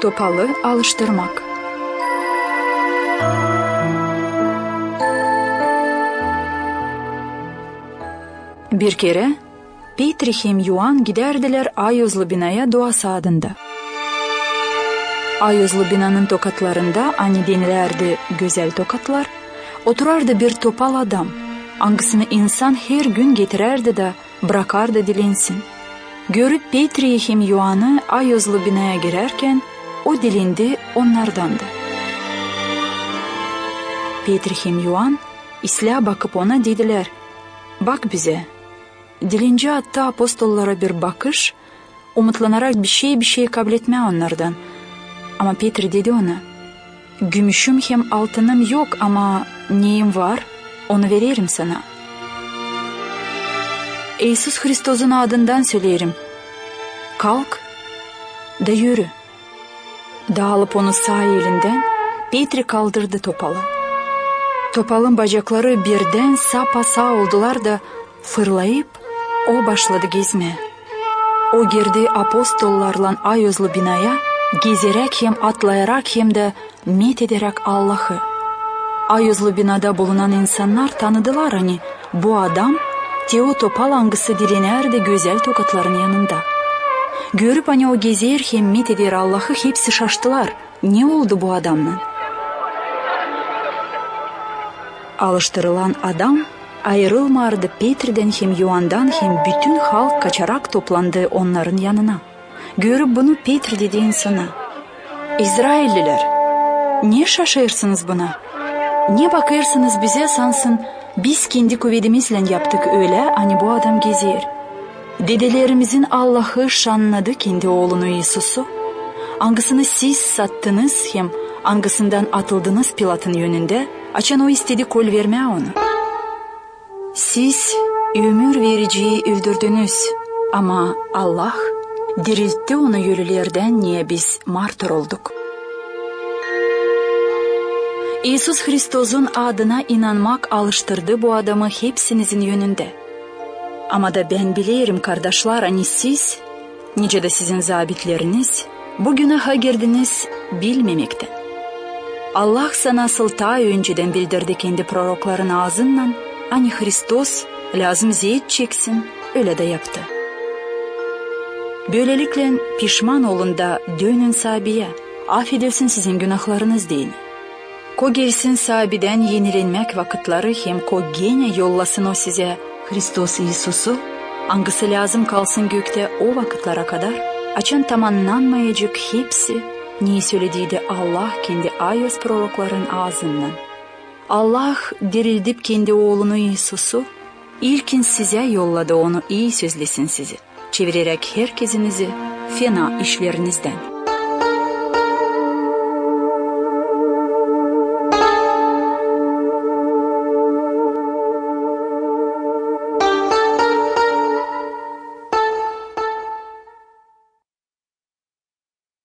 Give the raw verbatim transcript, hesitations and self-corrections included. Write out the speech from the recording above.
Topalı alıştırmak. Bir kere Petri hem Yuan giderdiler Ayozlu binaya duası adında. Ayozlu binanın tokatlarında hani denilerdi güzel tokatlar, oturardı bir topal adam. Hangisini insan her gün getirerdi de bırakardı dilensin. Görüp Petri hem Yuan'ı Ayozlu binaya girerken o dilindi onlardandı. Petri hem Yuan İsla bakıp ona dediler, bak bize. Dilince hatta apostollara bir bakış, umutlanarak bir şey bir şey kabul etme onlardan. Ama Petri dedi ona, gümüşüm hem altınım yok ama neyim var, onu veririm sana. İsus Hristos'un adından söylerim, kalk da yürü. Dağılıp onu sağ elinden Petri kaldırdı topalı. Topalın bacakları birden sapasağ oldular da fırlayıp o başladı gezmeye. O girdi apostollarla Ayozlu binaya, gezerek hem atlayarak hem de met ederek Allah'ı. Ayozlu binada bulunan insanlar tanıdılar hani bu adam Teo topal hangisi dilenerdi güzel tokatların yanında. Görüp hani o gezer hem met eder Allah'ı hepsi şaştılar. Ne oldu bu adamla? Alıştırılan adam ayrılmardı Petri'den hem Yuan'dan hem bütün halk kaçarak toplandı onların yanına. Görüp bunu Petri dedi insana, İsrailliler, niye şaşırsınız buna? Niye bakırsınız bize sansın, biz kendi kuvvetimizle yaptık öyle, hani bu adam gezer. Dedelerimizin Allah'ı şanladı kendi oğlunu Yesus'u. Hangisini siz sattınız hem hangisinden atıldınız Pilat'ın yönünde, açan o istedi kol vermeye onu. Siz ömür vericiyi öldürdünüz ama Allah diriltti onu ölülerden, niye biz martır olduk. İsus Hristos'un adına inanmak alıştırdı bu adamı hepsinizin yönünde. Ama da ben bilirim kardeşler, hani siz, nice de sizin zabitleriniz, bu günaha girdiniz bilmemekten. Allah sana nasıl ta önceden bildirdi kendi prorokların ağzından, hani Hristos lazım zeyt çeksin, öyle de yaptı. Böylelikle pişman olun da dönün sahabeye, affedilsin sizin günahlarınız deyin. Ko gelsin sahabeden yenilenmek vakitleri hem ko gene yollasın o size Hristos Yesus'u, hangisi lazım kalsın gökte o vakitlere kadar, açın tamamlanmayacak hepsi, niye söylediğiydi Allah kendi Ayos prorokların ağzından. Allah dirildip kendi oğlunu Yesus'u, ilkin size yolladı onu iyi sözlesin sizi, çevirerek herkesinizi fena işlerinizden.